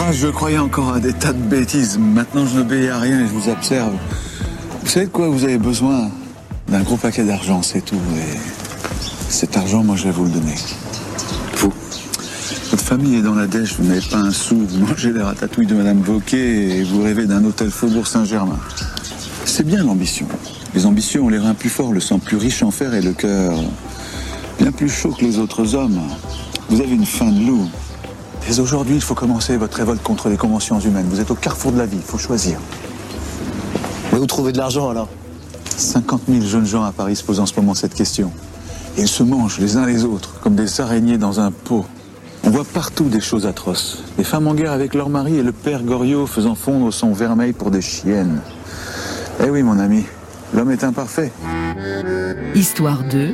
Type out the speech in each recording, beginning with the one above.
je croyais encore à des tas de bêtises. Maintenant, je n'obéis à rien et je vous observe. Vous savez de quoi vous avez besoin? D'un gros paquet d'argent, c'est tout. Et cet argent, moi, je vais vous le donner. Vous. Votre famille est dans la dèche, vous n'avez pas un sou. Vous mangez les ratatouilles de Madame Wauquiez et vous rêvez d'un hôtel Faubourg Saint-Germain. C'est bien l'ambition. Les ambitions ont les reins plus forts, le sang plus riche en fer et le cœur bien plus chaud que les autres hommes. Vous avez une faim de loup. Dès aujourd'hui, il faut commencer votre révolte contre les conventions humaines. Vous êtes au carrefour de la vie, il faut choisir. Mais où trouver de l'argent alors? 50 000 jeunes gens à Paris se posent en ce moment cette question. Et ils se mangent les uns les autres, comme des araignées dans un pot. On voit partout des choses atroces. Les femmes en guerre avec leur mari et le père Goriot faisant fondre son vermeil pour des chiennes. Eh oui, mon ami, l'homme est imparfait. Histoire 2.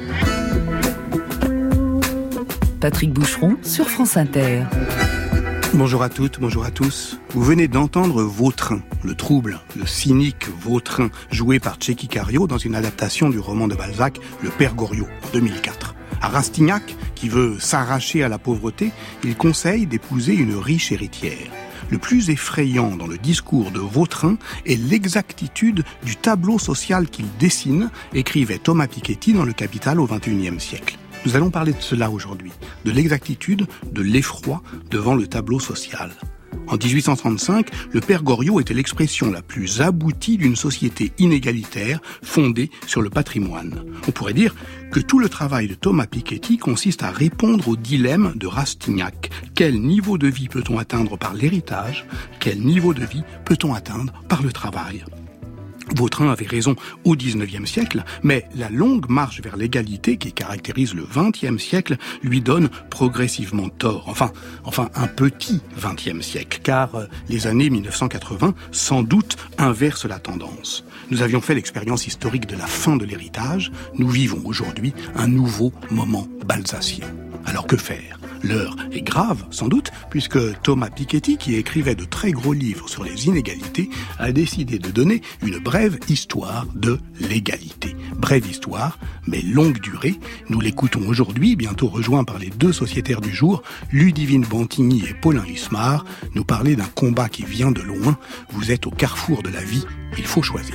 Patrick Boucheron sur France Inter. Bonjour à toutes, bonjour à tous. Vous venez d'entendre Vautrin, le trouble, le cynique Vautrin, joué par Tchéky Karyo dans une adaptation du roman de Balzac, Le Père Goriot, en 2004. À Rastignac, qui veut s'arracher à la pauvreté, il conseille d'épouser une riche héritière. Le plus effrayant dans le discours de Vautrin est l'exactitude du tableau social qu'il dessine, écrivait Thomas Piketty dans Le Capital au XXIe siècle. Nous allons parler de cela aujourd'hui, de l'exactitude, de l'effroi devant le tableau social. En 1835, le père Goriot était l'expression la plus aboutie d'une société inégalitaire fondée sur le patrimoine. On pourrait dire que tout le travail de Thomas Piketty consiste à répondre au dilemme de Rastignac. Quel niveau de vie peut-on atteindre par l'héritage? Quel niveau de vie peut-on atteindre par le travail? Vautrin avait raison au XIXe siècle, mais la longue marche vers l'égalité qui caractérise le XXe siècle lui donne progressivement tort. Enfin, un petit XXe siècle, car les années 1980, sans doute, inversent la tendance. Nous avions fait l'expérience historique de la fin de l'héritage, nous vivons aujourd'hui un nouveau moment balzacien. Alors que faire ? L'heure est grave, sans doute, puisque Thomas Piketty, qui écrivait de très gros livres sur les inégalités, a décidé de donner une brève histoire de l'égalité. Brève histoire, mais longue durée. Nous l'écoutons aujourd'hui, bientôt rejoint par les deux sociétaires du jour, Ludivine Bantigny et Paulin Lismar, nous parler d'un combat qui vient de loin. Vous êtes au carrefour de la vie, il faut choisir.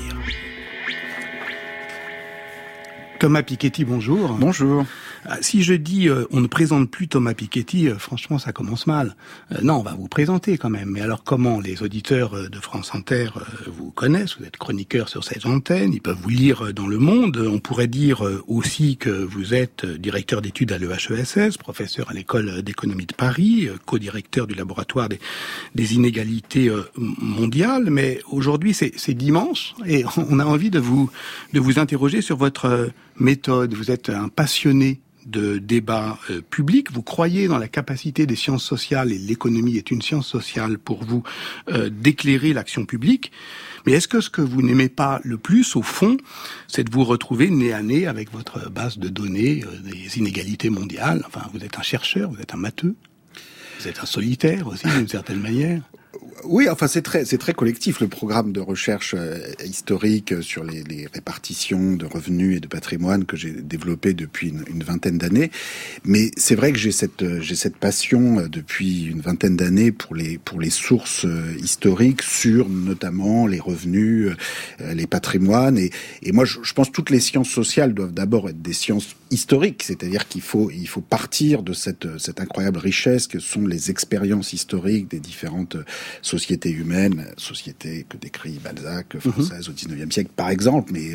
Thomas Piketty, bonjour. Bonjour. Si je dis on ne présente plus Thomas Piketty, franchement ça commence mal. Non, on va vous présenter quand même. Mais alors comment les auditeurs de France Inter vous connaissent? Vous êtes chroniqueur sur cette antenne, ils peuvent vous lire dans Le Monde. On pourrait dire aussi que vous êtes directeur d'études à l'EHESS, professeur à l'école d'économie de Paris, co-directeur du laboratoire des inégalités mondiales. Mais aujourd'hui c'est dimanche et on a envie de vous interroger sur votre méthode. Vous êtes un passionné de débat public. Vous croyez dans la capacité des sciences sociales, et l'économie est une science sociale pour vous, d'éclairer l'action publique. Mais est-ce que ce que vous n'aimez pas le plus, au fond, c'est de vous retrouver nez à nez avec votre base de données des inégalités mondiales? Enfin, vous êtes un chercheur, vous êtes un matheux, vous êtes un solitaire aussi, d'une certaine manière. Oui, enfin c'est très collectif le programme de recherche historique sur les répartitions de revenus et de patrimoine que j'ai développé depuis une vingtaine d'années. Mais c'est vrai que j'ai cette passion depuis une vingtaine d'années pour les sources historiques sur notamment les revenus, les patrimoines et moi je pense que toutes les sciences sociales doivent d'abord être des sciences historiques, c'est-à-dire qu'il faut partir de cette incroyable richesse que sont les expériences historiques des différentes sociétés humaines, sociétés que décrit Balzac, française au XIXe siècle par exemple, mais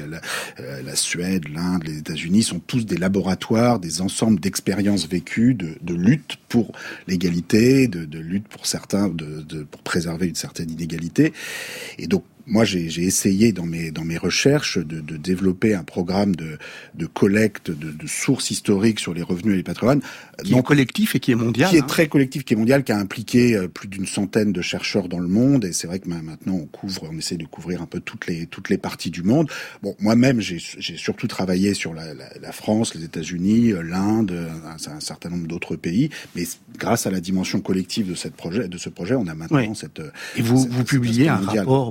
la Suède, l'Inde, les États-Unis sont tous des laboratoires, des ensembles d'expériences vécues, de lutte pour l'égalité, de lutte pour certains, pour préserver une certaine inégalité. Et donc moi, j'ai essayé dans mes recherches de développer un programme de collecte de sources historiques sur les revenus et les patrimoines. Qui est collectif et qui est mondial. Qui est très collectif, qui est mondial, qui a impliqué plus d'une centaine de chercheurs dans le monde. Et c'est vrai que maintenant on essaie de couvrir un peu toutes les parties du monde. Bon, moi-même, j'ai surtout travaillé sur la France, les États-Unis, l'Inde, un certain nombre d'autres pays. Mais grâce à la dimension collective de ce projet, on a maintenant cette. Et vous publiez un mondial. rapport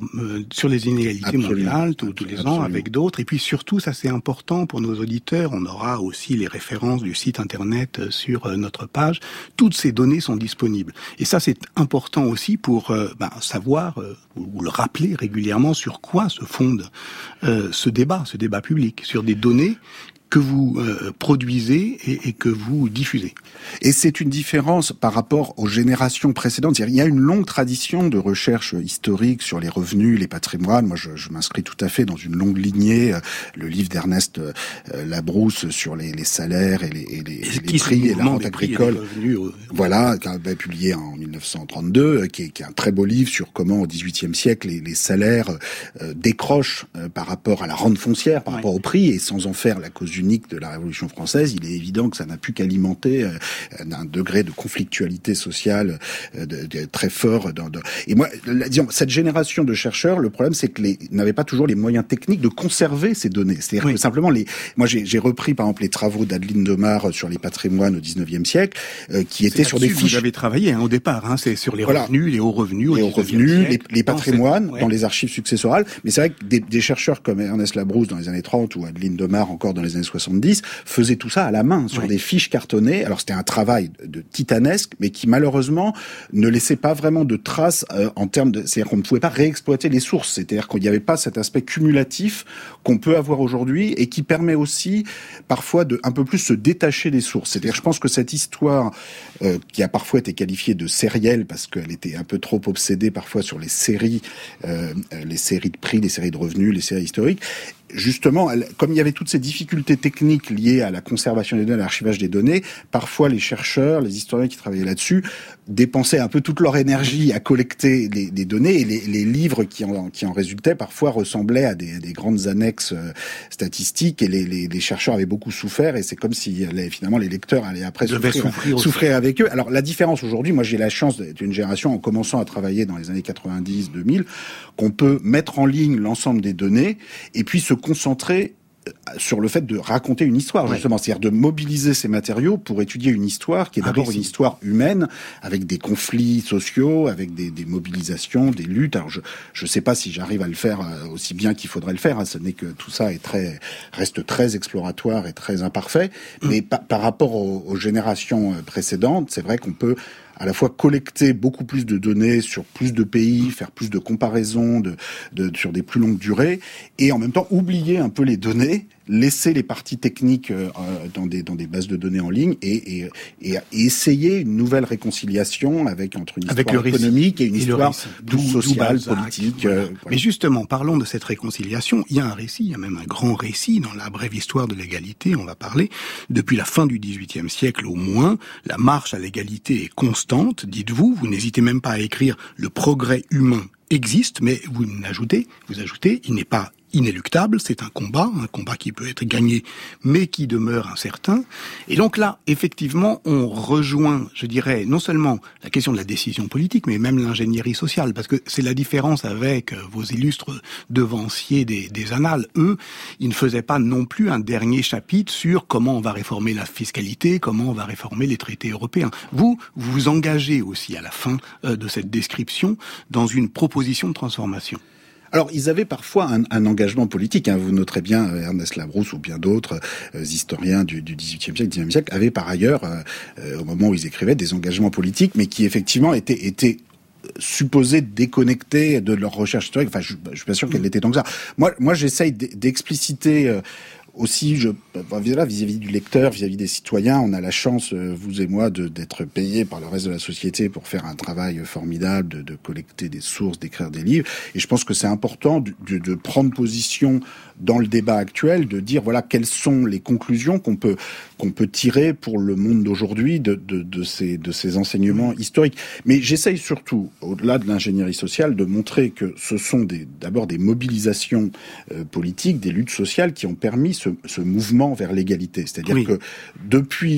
sur les inégalités mondiales tous les ans avec d'autres. Et puis surtout, ça c'est important pour nos auditeurs, on aura aussi les références du site internet sur notre page. Toutes ces données sont disponibles. Et ça c'est important aussi pour savoir ou le rappeler régulièrement sur quoi se fonde ce débat public, sur des données que vous produisez et que vous diffusez. Et c'est une différence par rapport aux générations précédentes. Il y a une longue tradition de recherche historique sur les revenus, les patrimoines. Moi, je m'inscris tout à fait dans une longue lignée. Le livre d'Ernest Labrousse sur les salaires et les prix et la rente agricole. Voilà, qui a été publié en 1932, qui est un très beau livre sur comment, au XVIIIe siècle, les salaires décrochent par rapport à la rente foncière, par rapport au prix, et sans en faire la cause unique de la Révolution française, il est évident que ça n'a pu qu'alimenter un degré de conflictualité sociale très fort. Et moi, disons, cette génération de chercheurs, le problème, c'est que n'avaient pas toujours les moyens techniques de conserver ces données. C'est-à-dire que simplement, moi, j'ai repris, par exemple, les travaux d'Adeline Demare sur les patrimoines au XIXe siècle, qui étaient sur des fiches. Vous avez travaillé au départ, c'est sur les revenus, les hauts revenus, les patrimoines dans les archives successorales. Mais c'est vrai que des chercheurs comme Ernest Labrousse dans les années 30 ou Adeline Demare encore dans les années 70 faisaient tout ça à la main, sur des fiches cartonnées. Alors c'était un travail de titanesque, mais qui malheureusement ne laissait pas vraiment de traces en termes de... C'est-à-dire qu'on ne pouvait pas réexploiter les sources. C'est-à-dire qu'il n'y avait pas cet aspect cumulatif qu'on peut avoir aujourd'hui et qui permet aussi parfois de un peu plus se détacher des sources. C'est-à-dire, je pense que cette histoire qui a parfois été qualifiée de sérielle parce qu'elle était un peu trop obsédée parfois sur les séries de prix, les séries de revenus, les séries historiques, justement, comme il y avait toutes ces difficultés techniques liées à la conservation des données, à l'archivage des données, parfois les chercheurs, les historiens qui travaillaient là-dessus, dépensaient un peu toute leur énergie à collecter les données, et les livres qui en résultaient parfois ressemblaient à des grandes annexes statistiques, et les chercheurs avaient beaucoup souffert, et c'est comme si finalement les lecteurs allaient après souffrir avec eux. Alors la différence aujourd'hui, moi j'ai la chance d'être une génération, en commençant à travailler dans les années 90-2000, qu'on peut mettre en ligne l'ensemble des données, et puis se concentrer sur le fait de raconter une histoire, justement. C'est-à-dire de mobiliser ces matériaux pour étudier une histoire qui est d'abord une histoire humaine, avec des conflits sociaux, avec des mobilisations, des luttes. Alors, je sais pas si j'arrive à le faire aussi bien qu'il faudrait le faire. Ce n'est que tout ça reste très exploratoire et très imparfait. Mais par rapport aux générations précédentes, c'est vrai qu'on peut à la fois collecter beaucoup plus de données sur plus de pays, faire plus de comparaisons sur des plus longues durées, et en même temps oublier un peu les données, laisser les parties techniques dans des bases de données en ligne, et essayer une nouvelle réconciliation entre une histoire économique et une histoire plus sociale, politique. Voilà. Mais justement, parlons de cette réconciliation. Il y a un récit, il y a même un grand récit dans la brève histoire de l'égalité, on va parler. Depuis la fin du XVIIIe siècle au moins, la marche à l'égalité est constante, dites-vous. Vous n'hésitez même pas à écrire « Le progrès humain existe », mais vous ajoutez, il n'est pas inéluctable, c'est un combat qui peut être gagné, mais qui demeure incertain. Et donc là, effectivement, on rejoint, je dirais, non seulement la question de la décision politique, mais même l'ingénierie sociale, parce que c'est la différence avec vos illustres devanciers des annales. Eux, ils ne faisaient pas non plus un dernier chapitre sur comment on va réformer la fiscalité, comment on va réformer les traités européens. Vous vous engagez aussi à la fin de cette description dans une proposition de transformation. Alors, ils avaient parfois un engagement politique. Vous noterez bien, Ernest Labrousse ou bien d'autres historiens du XVIIIe siècle, XIXe siècle, avaient par ailleurs, au moment où ils écrivaient, des engagements politiques, mais qui effectivement étaient supposés déconnectés de leur recherche historique. Enfin, je suis pas sûr qu'elle l'était tant que ça. Moi, j'essaye d'expliciter aussi, vis-à-vis du lecteur, vis-à-vis des citoyens, on a la chance, vous et moi, d'être payés par le reste de la société pour faire un travail formidable, de collecter des sources, d'écrire des livres. Et je pense que c'est important de prendre position dans le débat actuel, de dire voilà quelles sont les conclusions qu'on peut tirer pour le monde d'aujourd'hui de ces enseignements historiques. Mais j'essaye surtout, au-delà de l'ingénierie sociale, de montrer que ce sont d'abord des mobilisations politiques, des luttes sociales qui ont permis ce mouvement vers l'égalité. C'est-à-dire que depuis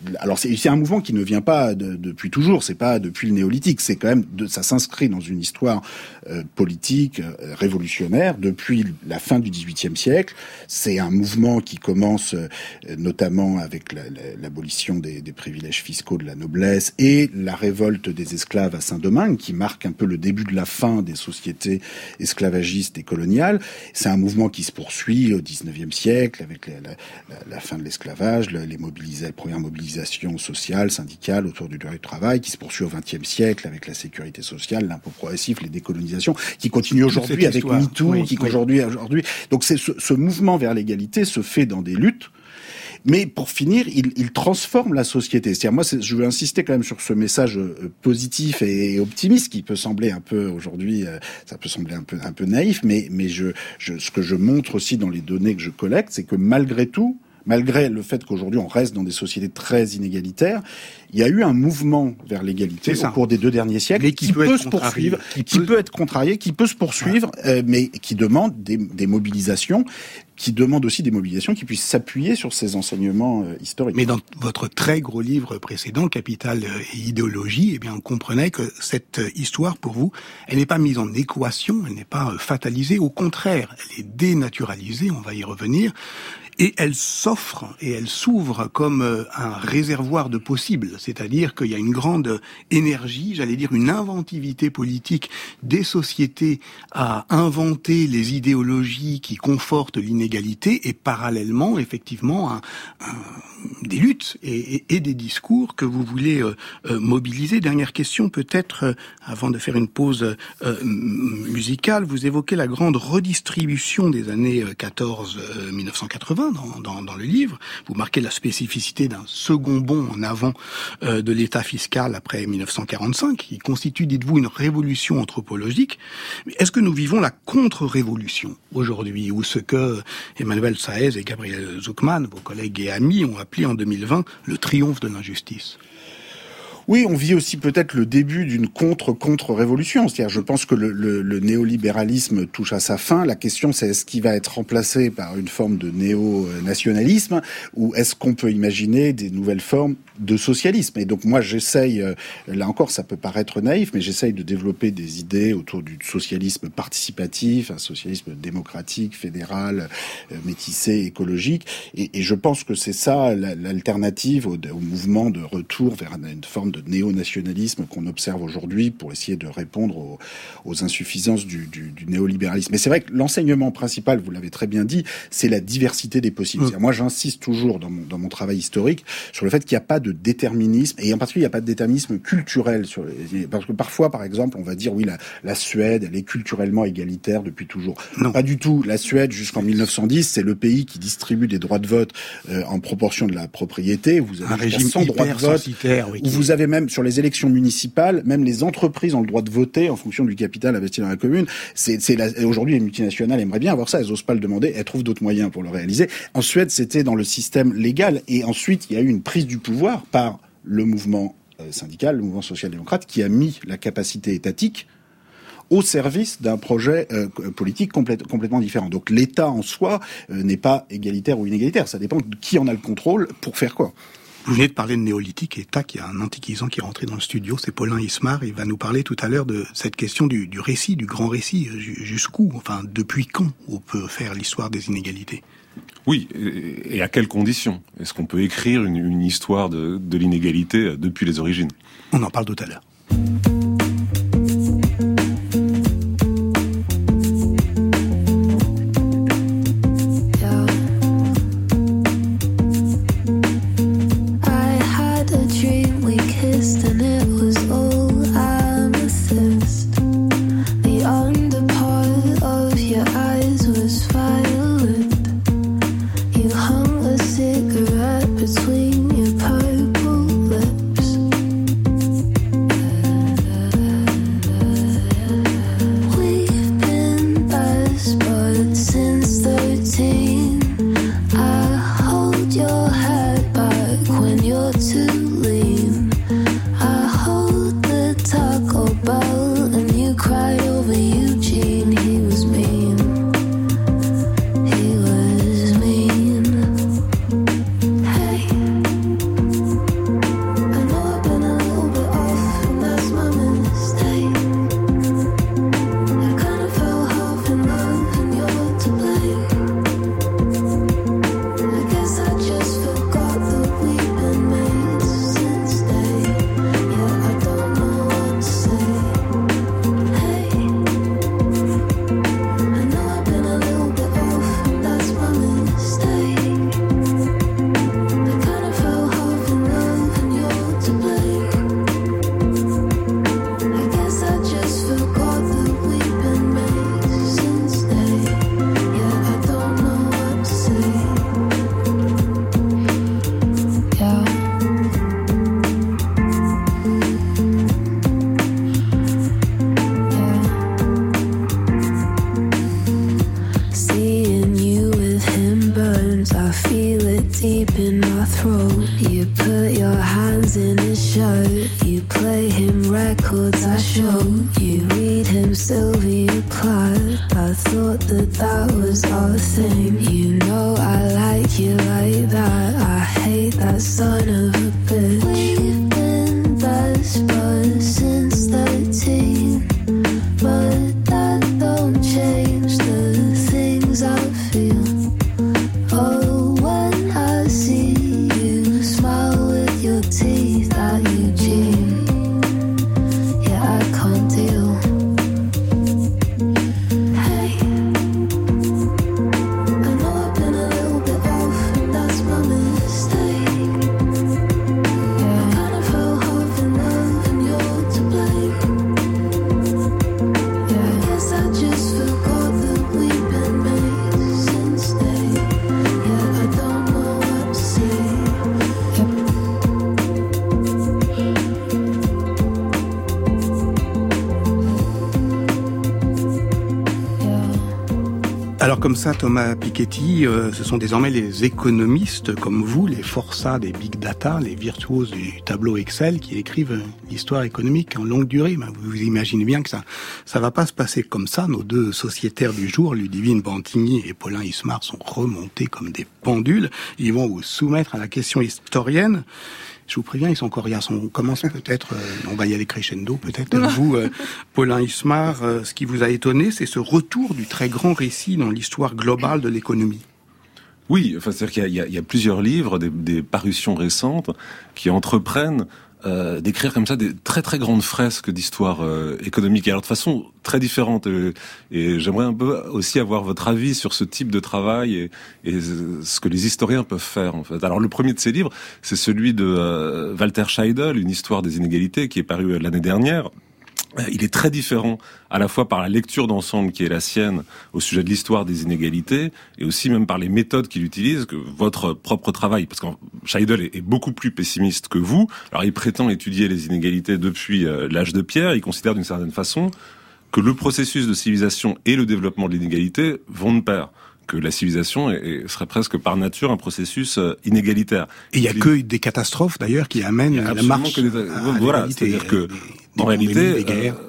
alors c'est un mouvement qui ne vient pas depuis toujours, c'est pas depuis le néolithique, c'est quand même ça s'inscrit dans une histoire politique révolutionnaire depuis la fin du XVIIIe siècle. C'est un mouvement qui commence notamment avec l'abolition des privilèges fiscaux de la noblesse et la révolte des esclaves à Saint-Domingue, qui marque un peu le début de la fin des sociétés esclavagistes et coloniales. C'est un mouvement qui se poursuit au XIXe siècle avec la fin de l'esclavage, la première mobilisation sociale, syndicale autour du droit du travail, qui se poursuit au XXe siècle avec la sécurité sociale, l'impôt progressif, les décolonisations, qui continue aujourd'hui avec MeToo, aujourd'hui. Donc ce mouvement vers l'égalité se fait dans des luttes. Mais pour finir, il transforme la société. C'est-à-dire, moi, je veux insister quand même sur ce message positif et optimiste qui peut sembler un peu aujourd'hui, ça peut sembler un peu naïf, mais ce que je montre aussi dans les données que je collecte, c'est que malgré tout, malgré le fait qu'aujourd'hui on reste dans des sociétés très inégalitaires, il y a eu un mouvement vers l'égalité au cours des 2 derniers siècles qui peut se poursuivre, qui peut être contrarié, qui peut se poursuivre, mais qui demande des mobilisations, qui demande aussi des mobilisations qui puissent s'appuyer sur ces enseignements historiques. Mais dans votre très gros livre précédent, Capital et idéologie, eh bien, on comprenait que cette histoire, pour vous, elle n'est pas mise en équation, elle n'est pas fatalisée, au contraire, elle est dénaturalisée, on va y revenir. Et elle s'offre et elle s'ouvre comme un réservoir de possibles. C'est-à-dire qu'il y a une grande énergie, j'allais dire une inventivité politique des sociétés à inventer les idéologies qui confortent l'inégalité et parallèlement, effectivement, des luttes et des discours que vous voulez mobiliser. Dernière question peut-être, avant de faire une pause musicale, vous évoquez la grande redistribution des années 1980 dans le livre. Vous marquez la spécificité d'un second bond en avant de l'État fiscal après 1945, qui constitue, dites-vous, une révolution anthropologique. Mais est-ce que nous vivons la contre-révolution aujourd'hui, ou ce que Emmanuel Saez et Gabriel Zucman, vos collègues et amis, ont appelé en 2020 le triomphe de l'injustice? Oui, on vit aussi peut-être le début d'une contre-révolution. C'est-à-dire, je pense que le néolibéralisme touche à sa fin. La question, c'est est-ce qu'il va être remplacé par une forme de néo-nationalisme ou est-ce qu'on peut imaginer des nouvelles formes de socialisme? Et donc moi, j'essaye, là encore, ça peut paraître naïf, mais j'essaye de développer des idées autour du socialisme participatif, un socialisme démocratique, fédéral, métissé, écologique. Et je pense que c'est ça l'alternative au mouvement de retour vers une forme de néo-nationalisme qu'on observe aujourd'hui pour essayer de répondre aux insuffisances du néolibéralisme. Mais c'est vrai que l'enseignement principal, vous l'avez très bien dit, c'est la diversité des possibles. Moi, j'insiste toujours dans mon travail historique sur le fait qu'il n'y a pas de déterminisme, et en particulier, il n'y a pas de déterminisme culturel. Parce que parfois, par exemple, on va dire, oui, la Suède, elle est culturellement égalitaire depuis toujours. Non. Pas du tout. La Suède, jusqu'en 1910, c'est le pays qui distribue des droits de vote en proportion de la propriété. Vous avez un régime 100 droits de vote, où vous avez même, sur les élections municipales, même les entreprises ont le droit de voter en fonction du capital investi dans la commune. Aujourd'hui, les multinationales aimeraient bien avoir ça, elles n'osent pas le demander, elles trouvent d'autres moyens pour le réaliser. En Suède, c'était dans le système légal, et ensuite, il y a eu une prise du pouvoir par le mouvement syndical, le mouvement social-démocrate, qui a mis la capacité étatique au service d'un projet politique complètement différent. Donc l'État en soi n'est pas égalitaire ou inégalitaire, ça dépend de qui en a le contrôle pour faire quoi. Vous venez de parler de néolithique, et tac, il y a un antiquisant qui est rentré dans le studio, c'est Paulin Ismar, il va nous parler tout à l'heure de cette question du récit, du grand récit, jusqu'où, enfin, depuis quand on peut faire l'histoire des inégalités? Oui, et à quelles conditions? Est-ce qu'on peut écrire une histoire de l'inégalité depuis les origines? On en parle tout à l'heure. stars in his show. You play him records I show. You read him Sylvia Plath. I thought that was our thing. You know I like you like that. I hate that son of a bitch. We've been best buds since 13, but that don't change the things I feel. Oh, when I see you smile with your teeth at Eugene, yeah, I can't deal. Hey, I know I've been a little bit off, that's my mistake. Yeah, I kind of fell half in love and you're to blame. Yeah, I guess I just forgot that we've been made since day. Yeah, I don't know what to say. Alors comme ça, Thomas Piketty, ce sont désormais les économistes comme vous, les forçats des big data, les virtuoses du tableau Excel qui écrivent l'histoire économique en longue durée. Ben, vous imaginez bien que ça va pas se passer comme ça. Nos deux sociétaires du jour, Ludivine Bantigny et Paulin Ismar, sont remontés comme des pendules. Ils vont vous soumettre à la question historienne. Je vous préviens, ils sont coriaces. On commence peut-être, on va y aller crescendo, peut-être. Vous, Paulin Ismar, ce qui vous a étonné, c'est ce retour du très grand récit dans l'histoire globale de l'économie. Oui, enfin, c'est-à-dire qu'il y a plusieurs livres, des parutions récentes, qui entreprennent d'écrire comme ça des très très grandes fresques d'histoire économique, et alors de façon très différente. Et j'aimerais un peu aussi avoir votre avis sur ce type de travail et ce que les historiens peuvent faire, en fait. Alors le premier de ces livres, c'est celui de Walter Scheidel, Une histoire des inégalités, qui est paru l'année dernière. Il est très différent, à la fois par la lecture d'ensemble qui est la sienne au sujet de l'histoire des inégalités, et aussi même par les méthodes qu'il utilise, que votre propre travail. Parce que Scheidel est beaucoup plus pessimiste que vous. Alors il prétend étudier les inégalités depuis l'âge de pierre. Il considère d'une certaine façon que le processus de civilisation et le développement de l'inégalité vont de pair. Que la civilisation serait presque par nature un processus inégalitaire. Et il n'y a que des catastrophes d'ailleurs qui amènent la marche à voilà, c'est-à-dire que en réalité,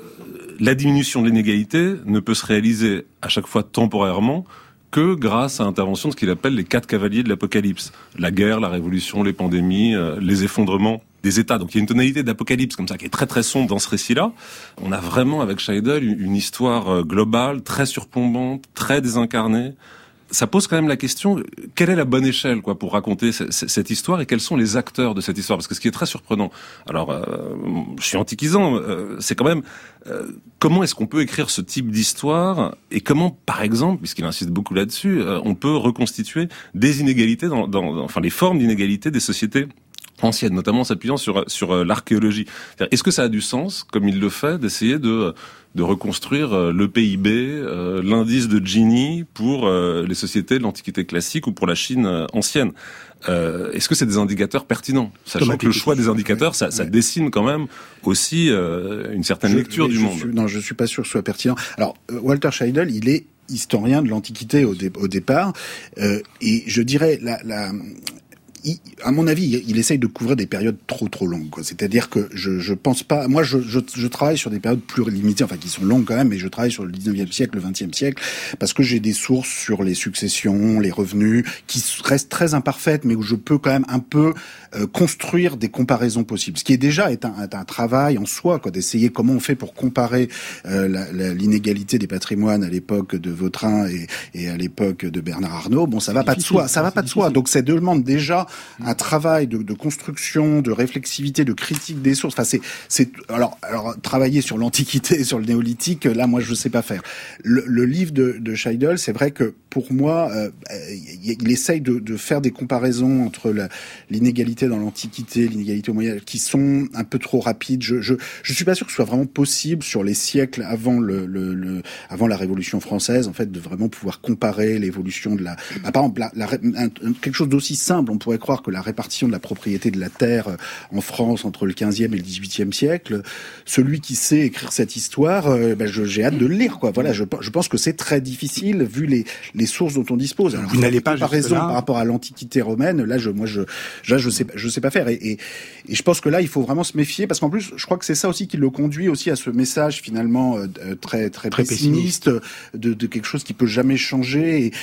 la diminution de l'inégalité ne peut se réaliser à chaque fois temporairement que grâce à l'intervention de ce qu'il appelle les 4 cavaliers de l'apocalypse. La guerre, la révolution, les pandémies, les effondrements des États. Donc il y a une tonalité d'apocalypse comme ça qui est très très sombre dans ce récit-là. On a vraiment avec Scheidel une histoire globale, très surplombante, très désincarnée. Ça pose quand même la question, quelle est la bonne échelle pour raconter cette histoire, et quels sont les acteurs de cette histoire? Parce que ce qui est très surprenant, alors je suis antiquisant, c'est quand même comment est-ce qu'on peut écrire ce type d'histoire, et comment, par exemple, puisqu'il insiste beaucoup là-dessus, on peut reconstituer des inégalités, enfin les formes d'inégalité des sociétés anciennes, notamment en s'appuyant sur l'archéologie. Est-ce que ça a du sens, comme il le fait, d'essayer de reconstruire le PIB, l'indice de Gini pour les sociétés de l'Antiquité classique ou pour la Chine ancienne? Est-ce que c'est des indicateurs pertinents? Sachant que le choix des indicateurs, ça dessine quand même aussi une certaine lecture du monde. Non, je suis pas sûr que ce soit pertinent. Alors, Walter Scheidel, il est historien de l'Antiquité au départ, et je dirais à mon avis, il essaye de couvrir des périodes trop longues, quoi. C'est-à-dire que je pense pas. Moi, je travaille sur des périodes plus limitées, enfin qui sont longues quand même, mais je travaille sur le 19e siècle, le 20e siècle, parce que j'ai des sources sur les successions, les revenus, qui restent très imparfaites, mais où je peux quand même un peu construire des comparaisons possibles. Ce qui est déjà un travail en soi, quoi, d'essayer comment on fait pour comparer l'inégalité des patrimoines à l'époque de Vautrin et à l'époque de Bernard Arnault. Bon, ça va pas de soi. Ça va pas de soi. Donc ça demande déjà un travail de construction, de réflexivité, de critique des sources. Enfin, alors travailler sur l'Antiquité et sur le néolithique, là, moi, je sais pas faire. Le livre de Scheidel, c'est vrai que pour moi, il essaye de faire des comparaisons entre l'inégalité dans l'Antiquité, l'inégalité au Moyen Âge, qui sont un peu trop rapides. Je suis pas sûr que ce soit vraiment possible sur les siècles avant avant la Révolution française, en fait, de vraiment pouvoir comparer l'évolution de par exemple, quelque chose d'aussi simple, on pourrait croire que la répartition de la propriété de la terre en France entre le 15e et le 18e siècle, celui qui sait écrire cette histoire, j'ai hâte de le lire, quoi. Voilà, je pense que c'est très difficile vu les sources dont on dispose. Alors, vous n'allez pas par raison par rapport à l'Antiquité romaine, là je sais pas faire et je pense que là il faut vraiment se méfier parce qu'en plus je crois que c'est ça aussi qui le conduit aussi à ce message finalement très pessimiste de quelque chose qui peut jamais changer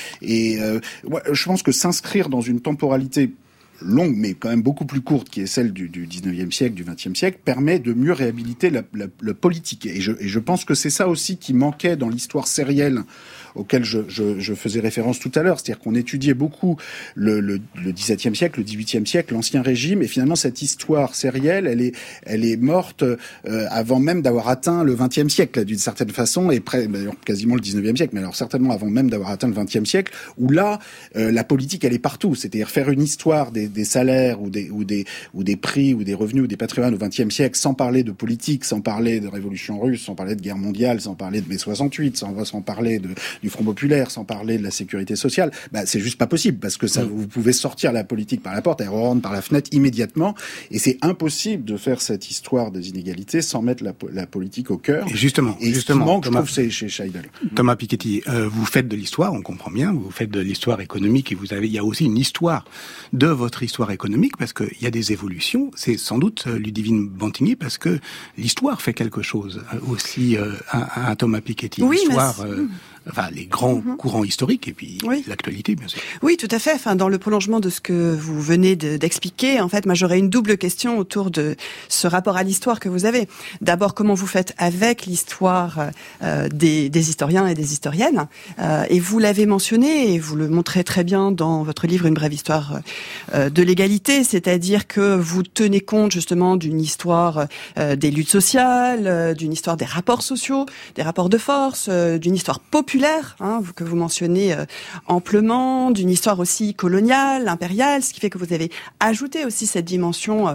je pense que s'inscrire dans une temporalité longue, mais quand même beaucoup plus courte, qui est celle du 19e siècle, du 20e siècle, permet de mieux réhabiliter la politique. Et je pense que c'est ça aussi qui manquait dans l'histoire sérielle auquel je faisais référence tout à l'heure. C'est-à-dire qu'on étudiait beaucoup le XVIIe siècle, le XVIIIe siècle, l'Ancien Régime, et finalement cette histoire sérielle, elle est morte avant même d'avoir atteint le XXe siècle, d'une certaine façon, et d'ailleurs quasiment le XIXe siècle, mais alors certainement avant même d'avoir atteint le XXe siècle, où là, la politique, elle est partout. C'est-à-dire faire une histoire des salaires ou des prix ou des revenus ou des patrimoines au XXe siècle sans parler de politique, sans parler de révolution russe, sans parler de guerre mondiale, sans parler de mai 68, sans parler du Front populaire, sans parler de la sécurité sociale, c'est juste pas possible parce que ça, vous pouvez sortir la politique par la porte et rentre par la fenêtre immédiatement, et c'est impossible de faire cette histoire des inégalités sans mettre la politique au cœur. Et justement, ce qui manque, je trouve, c'est chez Scheidel. Thomas Piketty, vous faites de l'histoire, on comprend bien, vous faites de l'histoire économique et il y a aussi une histoire de votre histoire économique parce qu'il y a des évolutions. C'est sans doute Ludivine Bantigny parce que l'histoire fait quelque chose aussi à Thomas Piketty. Oui, l'histoire, les grands courants historiques et puis l'actualité, bien sûr. Oui, tout à fait. Dans le prolongement de ce que vous venez d'expliquer, en fait, moi, j'aurais une double question autour de ce rapport à l'histoire que vous avez. D'abord, comment vous faites avec l'histoire des historiens et des historiennes. Et vous l'avez mentionné, et vous le montrez très bien dans votre livre Une brève histoire de l'égalité, c'est-à-dire que vous tenez compte justement d'une histoire des luttes sociales, d'une histoire des rapports sociaux, des rapports de force, d'une histoire populaire, que vous mentionnez amplement, d'une histoire aussi coloniale, impériale, ce qui fait que vous avez ajouté aussi cette dimension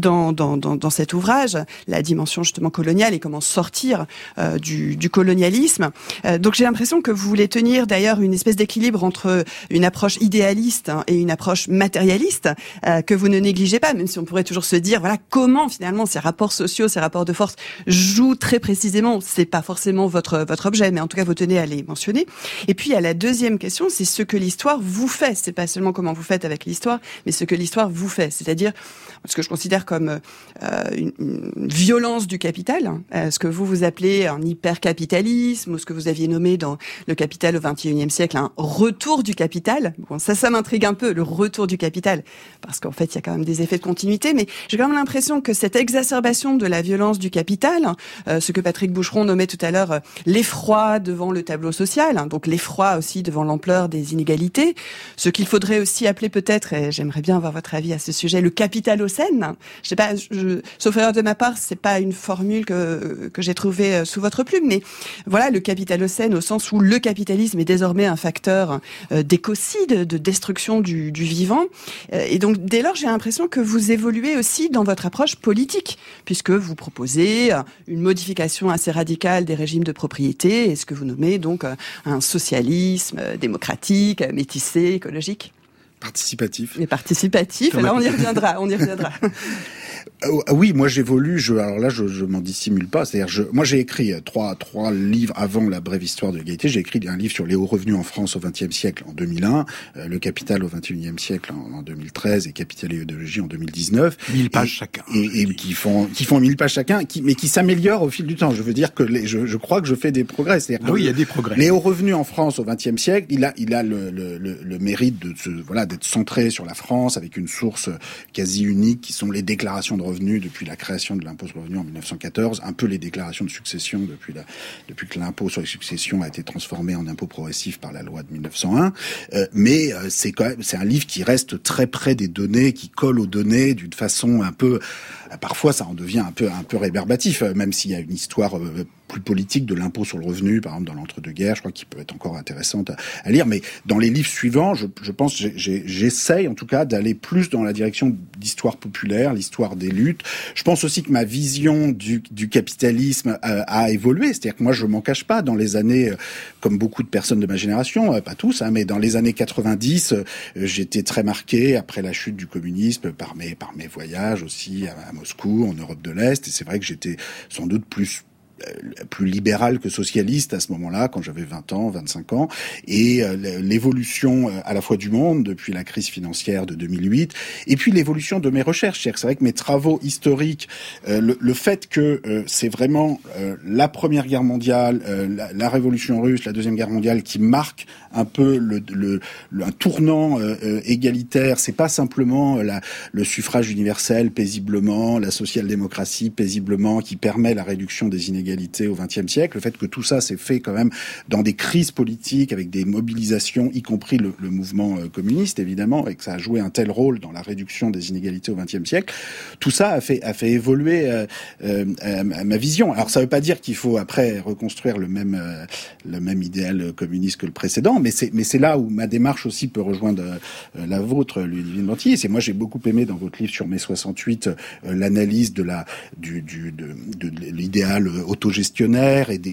dans cet ouvrage, la dimension justement coloniale et comment sortir du colonialisme. Donc j'ai l'impression que vous voulez tenir d'ailleurs une espèce d'équilibre entre une approche idéaliste et une approche matérialiste que vous ne négligez pas, même si on pourrait toujours se dire voilà comment finalement ces rapports sociaux, ces rapports de force jouent très précisément. C'est pas forcément votre objet, mais en tout cas vous tenez à les mentionner. Et puis, il y a la deuxième question, c'est ce que l'histoire vous fait. C'est pas seulement comment vous faites avec l'histoire, mais ce que l'histoire vous fait. C'est-à-dire, ce que je considère comme une violence du capital, ce que vous appelez un hypercapitalisme, ou ce que vous aviez nommé dans Le Capital au XXIe siècle, un retour du capital. Bon, ça m'intrigue un peu, le retour du capital, parce qu'en fait, il y a quand même des effets de continuité, mais j'ai quand même l'impression que cette exacerbation de la violence du capital, ce que Patrick Boucheron nommait tout à l'heure, l'effroi devant le tableau social, donc l'effroi aussi devant l'ampleur des inégalités, ce qu'il faudrait aussi appeler peut-être, et j'aimerais bien avoir votre avis à ce sujet, le capitalocène. Je sais pas, sauf erreur de ma part, c'est pas une formule que j'ai trouvée sous votre plume, mais voilà, le capitalocène au sens où le capitalisme est désormais un facteur d'écocide, de destruction du vivant. Et donc, dès lors, j'ai l'impression que vous évoluez aussi dans votre approche politique, puisque vous proposez une modification assez radicale des régimes de propriété, et ce que vous nommez donc un socialisme démocratique, métissé, écologique. Participatif. Mais participatif, là on y reviendra. Oui, moi j'évolue. Alors là, je m'en dissimule pas. C'est-à-dire, moi j'ai écrit trois livres avant La brève histoire de l'égalité. J'ai écrit un livre sur les hauts revenus en France au XXe siècle en 2001, Le Capital au XXIe siècle en 2013 et Capital et idéologie en 2019. 1000 pages chacun. Et qui font 1000 pages chacun, mais qui s'améliorent au fil du temps. Je veux dire que je crois que je fais des progrès. C'est-à-dire oui, il y a des progrès. Les hauts revenus en France au XXe siècle, il a le mérite d'être centré sur la France avec une source quasi unique qui sont les déclarations de revenus depuis la création de l'impôt sur le revenu en 1914, un peu les déclarations de succession depuis que l'impôt sur les successions a été transformé en impôt progressif par la loi de 1901. Mais c'est un livre qui reste très près des données, qui colle aux données d'une façon un peu, parfois ça en devient un peu rébarbatif, même s'il y a une histoire plus politique de l'impôt sur le revenu, par exemple dans l'entre-deux-guerres, je crois qu'il peut être encore intéressante à lire. Mais dans les livres suivants, je pense, j'essaye en tout cas d'aller plus dans la direction d'histoire populaire, l'histoire des luttes. Je pense aussi que ma vision du capitalisme a évolué. C'est-à-dire que moi, je m'en cache pas. Dans les années, comme beaucoup de personnes de ma génération, pas tous, mais dans les années 90, j'étais très marqué après la chute du communisme par mes voyages aussi à Moscou, en Europe de l'Est. Et c'est vrai que j'étais sans doute plus libéral que socialiste à ce moment-là, quand j'avais 20 ans, 25 ans, et l'évolution à la fois du monde depuis la crise financière de 2008, et puis l'évolution de mes recherches. C'est vrai que mes travaux historiques, le fait que c'est vraiment la Première Guerre mondiale, la Révolution russe, la Deuxième Guerre mondiale qui marque un peu un tournant égalitaire. C'est pas simplement le suffrage universel paisiblement, la social-démocratie paisiblement qui permet la réduction des inégalités au XXe siècle. Le fait que tout ça s'est fait quand même dans des crises politiques avec des mobilisations, y compris le mouvement communiste évidemment, et que ça a joué un tel rôle dans la réduction des inégalités au XXe siècle. Tout ça a fait évoluer ma vision. Alors ça veut pas dire qu'il faut après reconstruire le même idéal communiste que le précédent, mais c'est là où ma démarche aussi peut rejoindre la vôtre, Ludivine Mantillier. C'est moi j'ai beaucoup aimé dans votre livre sur mai 68 l'analyse de l'idéal autogestionnaire et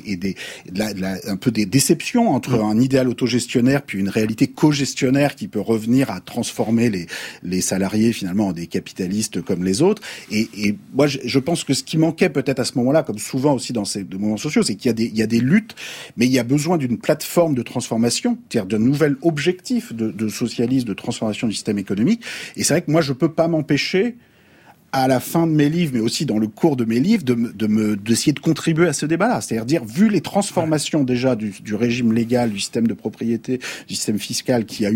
un peu des déceptions entre un idéal autogestionnaire puis une réalité cogestionnaire qui peut revenir à transformer les salariés finalement en des capitalistes comme les autres. Et moi je pense que ce qui manquait peut-être à ce moment-là, comme souvent aussi dans ces mouvements sociaux, c'est qu'il y a des luttes, mais il y a besoin d'une plateforme de transformation, c'est-à-dire d'un nouvel objectif de socialisme, de transformation du système économique. Et c'est vrai que moi, je peux pas m'empêcher, à la fin de mes livres, mais aussi dans le cours de mes livres, d'essayer de contribuer à ce débat-là. C'est-à-dire dire, vu les transformations déjà du régime légal, du système de propriété, du système fiscal qui ont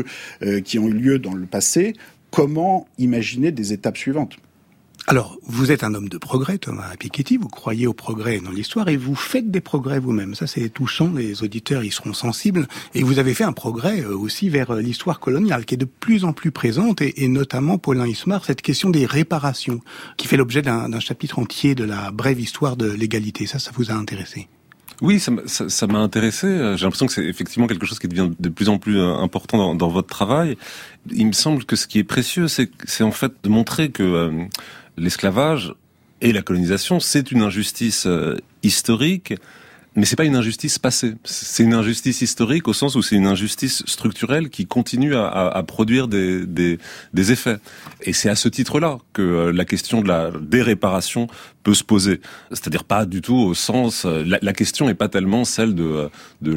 eu lieu dans le passé, comment imaginer des étapes suivantes? Alors, vous êtes un homme de progrès, Thomas Piketty, vous croyez au progrès dans l'histoire et vous faites des progrès vous-même. Ça, c'est touchant, les auditeurs y seront sensibles. Et vous avez fait un progrès aussi vers l'histoire coloniale, qui est de plus en plus présente, et notamment, Paulin Ismar, cette question des réparations, qui fait l'objet d'un chapitre entier de la brève histoire de l'égalité. Ça vous a intéressé? Oui, ça m'a intéressé. J'ai l'impression que c'est effectivement quelque chose qui devient de plus en plus important dans votre travail. Il me semble que ce qui est précieux, c'est en fait de montrer que l'esclavage et la colonisation, c'est une injustice historique, mais c'est pas une injustice passée. C'est une injustice historique au sens où c'est une injustice structurelle qui continue à produire des effets. Et c'est à ce titre-là que la question des réparations peut se poser. C'est-à-dire pas du tout au sens... La question n'est pas tellement celle de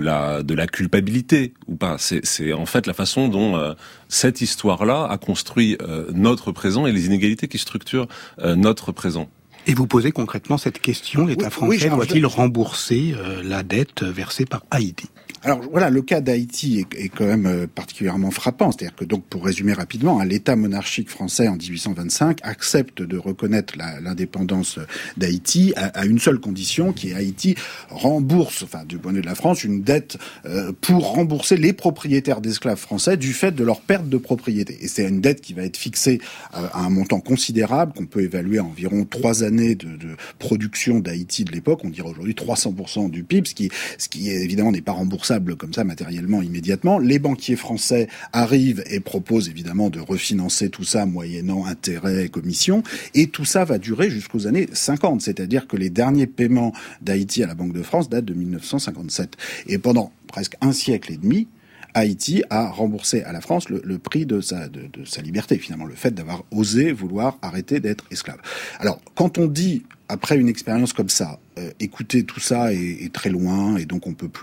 la culpabilité ou pas. C'est en fait la façon dont cette histoire-là a construit notre présent et les inégalités qui structurent notre présent. Et vous posez concrètement cette question, l'État français doit-il rembourser la dette versée par Haïti ? Alors voilà, le cas d'Haïti est quand même particulièrement frappant. C'est-à-dire que donc, pour résumer rapidement, l'État monarchique français en 1825 accepte de reconnaître l'indépendance d'Haïti à une seule condition, qui est Haïti rembourse, enfin du point de vue de la France, une dette pour rembourser les propriétaires d'esclaves français du fait de leur perte de propriété. Et c'est une dette qui va être fixée à un montant considérable qu'on peut évaluer à environ 3 années de production d'Haïti de l'époque. On dirait aujourd'hui 300% du PIB, ce qui évidemment n'est pas remboursable comme ça matériellement immédiatement. Les banquiers français arrivent et proposent évidemment de refinancer tout ça moyennant intérêts et commissions, et tout ça va durer jusqu'aux années 50, c'est-à-dire que les derniers paiements d'Haïti à la Banque de France datent de 1957. Et pendant presque un siècle et demi, Haïti a remboursé à la France le prix de sa liberté, finalement, le fait d'avoir osé vouloir arrêter d'être esclave. Alors, quand on dit, après une expérience comme ça, écoutez, tout ça est très loin et donc on peut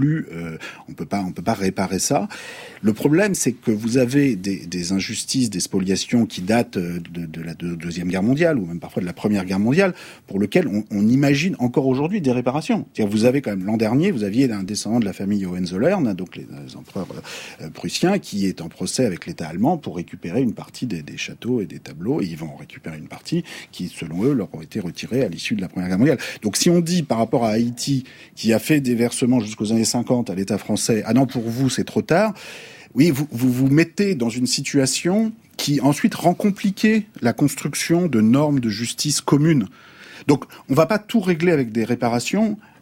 pas réparer ça. Le problème, c'est que vous avez des injustices, des spoliations qui datent de la Deuxième Guerre mondiale ou même parfois de la Première Guerre mondiale, pour lequel on imagine encore aujourd'hui des réparations. C'est-à-dire, vous avez quand même l'an dernier, vous aviez un descendant de la famille Hohenzollern, donc les empereurs prussiens, qui est en procès avec l'État allemand pour récupérer une partie des châteaux et des tableaux, et ils vont en récupérer une partie qui, selon eux, leur ont été retirés à l'issue de la Première Guerre mondiale. Donc si on dit par rapport à Haïti, qui a fait des versements jusqu'aux années 50 à l'État français, ah non, pour vous c'est trop tard, oui, vous mettez dans une situation qui ensuite rend compliquée la construction de normes de justice communes. Donc on va pas tout régler avec des réparations,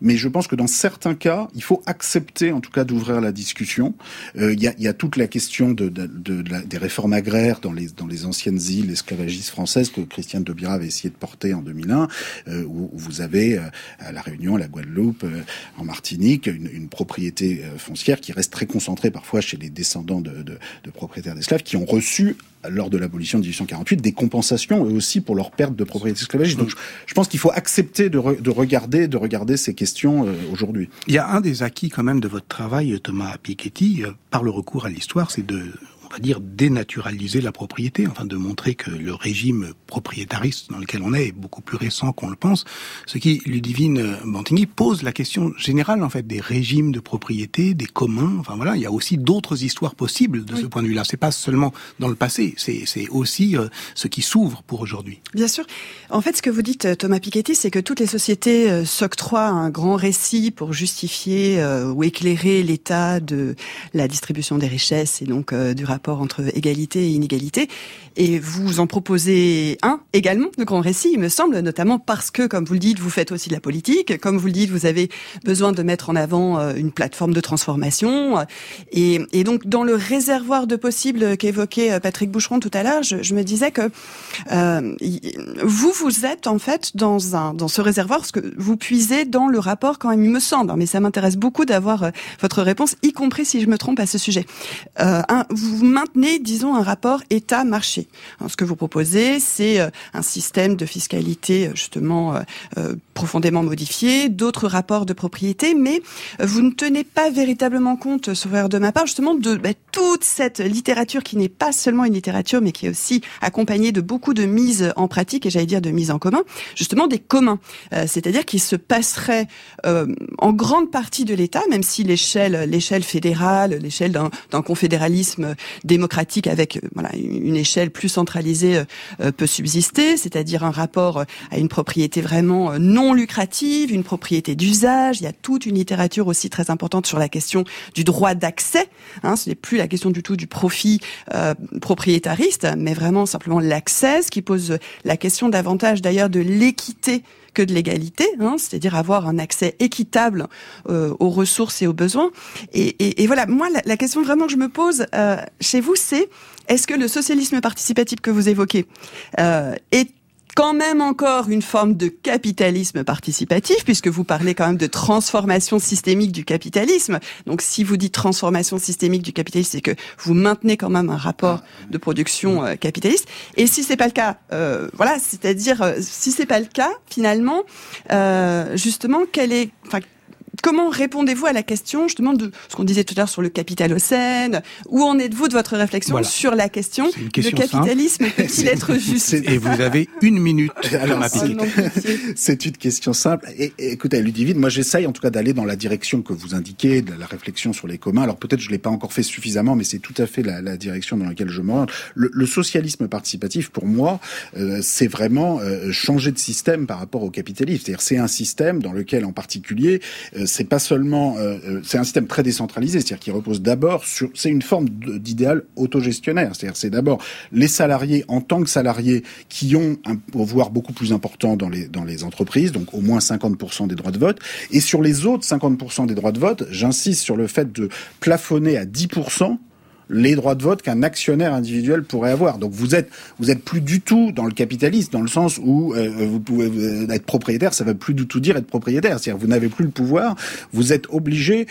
mais je pense que dans certains cas, il faut accepter en tout cas d'ouvrir la discussion. Il y a toute la question des réformes agraires dans les anciennes îles esclavagistes françaises que Christiane Taubira avait essayé de porter en 2001, où vous avez à La Réunion, à la Guadeloupe, en Martinique, une propriété foncière qui reste très concentrée parfois chez les descendants de propriétaires d'esclaves qui ont reçu, lors de l'abolition de 1848, des compensations eux aussi pour leur perte de propriété esclavagiste. Donc je pense qu'il faut accepter de regarder ces questions aujourd'hui. Il y a un des acquis quand même de votre travail, Thomas Piketty, par le recours à l'histoire, c'est on va dire, dénaturaliser la propriété, enfin de montrer que le régime propriétariste dans lequel on est beaucoup plus récent qu'on le pense, ce qui, Ludivine Bantingui, pose la question générale en fait des régimes de propriété, des communs, enfin voilà, il y a aussi d'autres histoires possibles de ce point de vue-là. C'est pas seulement dans le passé, c'est aussi ce qui s'ouvre pour aujourd'hui. Bien sûr. En fait, ce que vous dites, Thomas Piketty, c'est que toutes les sociétés s'octroient un grand récit pour justifier ou éclairer l'état de la distribution des richesses et donc du rapport entre égalité et inégalité. Et vous en proposez un également de grand récit, il me semble, notamment parce que, comme vous le dites, vous faites aussi de la politique. Comme vous le dites, vous avez besoin de mettre en avant une plateforme de transformation. Et donc, dans le réservoir de possibles qu'évoquait Patrick Boucheron tout à l'heure, je me disais que vous êtes en fait dans ce réservoir, parce que vous puisez dans le rapport quand même, il me semble, mais ça m'intéresse beaucoup d'avoir votre réponse, y compris si je me trompe à ce sujet. Vous maintenez, disons, un rapport État-marché. Alors, ce que vous proposez, c'est un système de fiscalité justement profondément modifié, d'autres rapports de propriété, mais vous ne tenez pas véritablement compte, sauf erreur de ma part, justement de toute cette littérature qui n'est pas seulement une littérature, mais qui est aussi accompagnée de beaucoup de mise en pratique, et j'allais dire de mise en commun, justement des communs. C'est-à-dire qu'il se passerait en grande partie de l'État, même si l'échelle fédérale, l'échelle d'un confédéralisme démocratique avec une échelle plus centralisée peut subsister, c'est-à-dire un rapport à une propriété vraiment non lucrative, une propriété d'usage. Il y a toute une littérature aussi très importante sur la question du droit d'accès. Ce n'est plus la question du tout du profit propriétariste, mais vraiment simplement l'accès, ce qui pose la question davantage d'ailleurs de l'équité que de l'égalité, c'est-à-dire avoir un accès équitable aux ressources et aux besoins. Et voilà, moi, la question vraiment que je me pose chez vous, c'est est-ce que le socialisme participatif que vous évoquez est quand même encore une forme de capitalisme participatif, puisque vous parlez quand même de transformation systémique du capitalisme. Donc si vous dites transformation systémique du capitalisme, c'est que vous maintenez quand même un rapport de production capitaliste. Et si c'est pas le cas, c'est-à-dire si c'est pas le cas, finalement, justement, comment répondez-vous à la question justement de ce qu'on disait tout à l'heure sur le capitalocène? Où en êtes-vous de votre réflexion sur la question le capitalisme peut-il être juste? Et vous avez 1 minute. Alors, c'est une question simple. Et écoutez, Ludivine, moi j'essaye en tout cas d'aller dans la direction que vous indiquez, de la réflexion sur les communs. Alors peut-être je l'ai pas encore fait suffisamment, mais c'est tout à fait la direction dans laquelle je m'oriente. Le socialisme participatif, pour moi, c'est vraiment changer de système par rapport au capitalisme. C'est-à-dire c'est un système dans lequel en particulier c'est pas seulement, c'est un système très décentralisé, c'est-à-dire qui repose d'abord c'est une forme d'idéal autogestionnaire, c'est-à-dire c'est d'abord les salariés en tant que salariés qui ont un pouvoir beaucoup plus important dans les entreprises, donc au moins 50% des droits de vote, et sur les autres 50% des droits de vote, j'insiste sur le fait de plafonner à 10% les droits de vote qu'un actionnaire individuel pourrait avoir. Donc vous êtes plus du tout dans le capitalisme, dans le sens où vous pouvez être propriétaire, ça ne veut plus du tout dire être propriétaire. C'est-à-dire vous n'avez plus le pouvoir, vous êtes obligé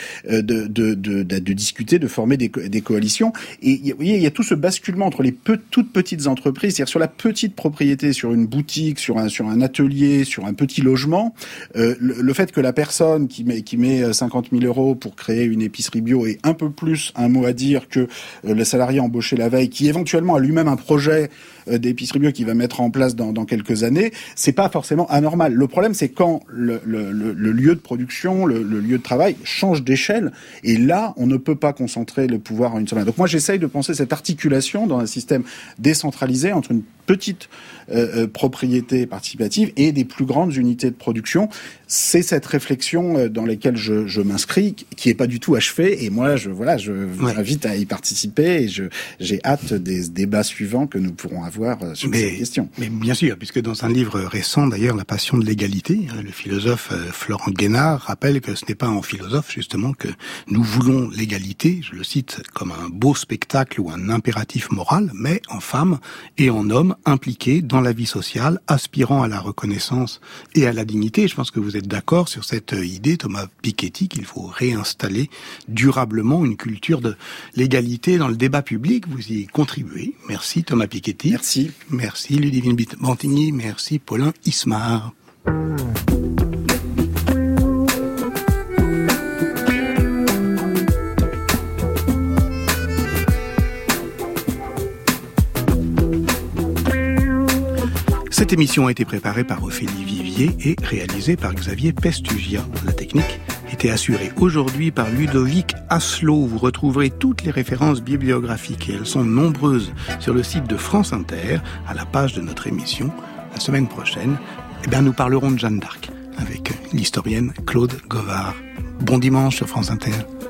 de discuter, de former des coalitions. Et vous voyez, il y a tout ce basculement entre les toutes petites entreprises, c'est-à-dire sur la petite propriété, sur une boutique, sur un atelier, sur un petit logement. Le fait que la personne qui met 50 000 € pour créer une épicerie bio ait un peu plus un mot à dire que le salarié embauché la veille, qui éventuellement a lui-même un projet d'épicerie bio qu'il va mettre en place dans quelques années, c'est pas forcément anormal. Le problème, c'est quand le lieu de production, le lieu de travail change d'échelle, et là, on ne peut pas concentrer le pouvoir en une seule main. Donc moi, j'essaye de penser cette articulation dans un système décentralisé entre une petite propriété participative et des plus grandes unités de production. C'est cette réflexion dans laquelle je m'inscris, qui est pas du tout achevée, et moi, je vous invite à y participer. participé et j'ai hâte des débats suivants que nous pourrons avoir sur cette question. Mais bien sûr, puisque dans un livre récent, d'ailleurs, La passion de l'égalité, le philosophe Florent Guénard rappelle que ce n'est pas en philosophe, justement, que nous voulons l'égalité, je le cite, comme un beau spectacle ou un impératif moral, mais en femmes et en hommes impliqués dans la vie sociale, aspirant à la reconnaissance et à la dignité. Je pense que vous êtes d'accord sur cette idée, Thomas Piketty, qu'il faut réinstaller durablement une culture de l'égalité dans le débat public. Vous y contribuez. Merci Thomas Piketty. Merci. Merci Ludivine Bantigny. Merci Paulin Ismar. Cette émission a été préparée par Ophélie Vivier et réalisée par Xavier Pestugia. La technique était assurée aujourd'hui par Ludovic Asselot. Vous retrouverez toutes les références bibliographiques, et elles sont nombreuses, sur le site de France Inter, à la page de notre émission. La semaine prochaine, nous parlerons de Jeanne d'Arc avec l'historienne Claude Govard. Bon dimanche sur France Inter.